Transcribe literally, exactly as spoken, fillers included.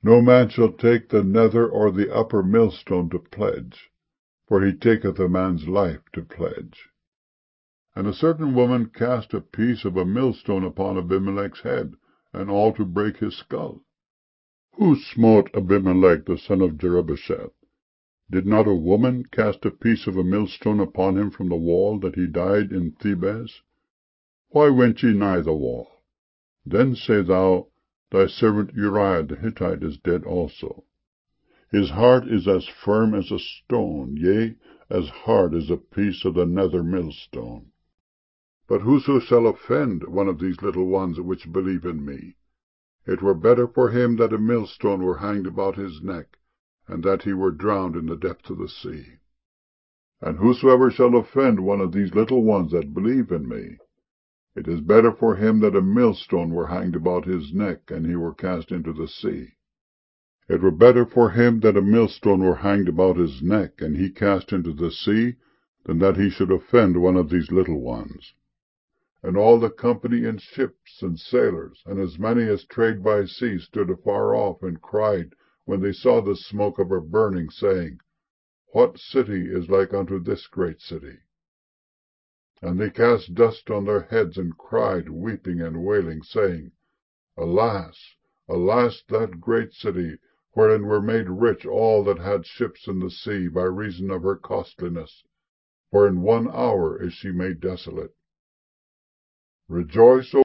No man shall take the nether or the upper millstone to pledge, for he taketh a man's life to pledge. And a certain woman cast a piece of a millstone upon Abimelech's head, and all to break his skull. Who smote Abimelech the son of Jerubbesheth? Did not a woman cast a piece of a millstone upon him from the wall, that he died in Thebez? Why went ye nigh the wall? Then say thou, Thy servant Uriah the Hittite is dead also. His heart is as firm as a stone, yea, as hard as a piece of the nether millstone. But whoso shall offend one of these little ones which believe in me, it were better for him that a millstone were hanged about his neck, and that he were drowned in the depth of the sea. And whosoever shall offend one of these little ones that believe in me, it is better for him that a millstone were hanged about his neck, and he were cast into the sea. It were better for him that a millstone were hanged about his neck, and he cast into the sea, than that he should offend one of these little ones. And all the company in ships and sailors, and as many as trade by sea, stood afar off, and cried, when they saw the smoke of her burning, saying, What city is like unto this great city? And they cast dust on their heads, and cried, weeping and wailing, saying, Alas, alas, that great city, wherein were made rich all that had ships in the sea, by reason of her costliness, for in one hour is she made desolate. Rejoice, O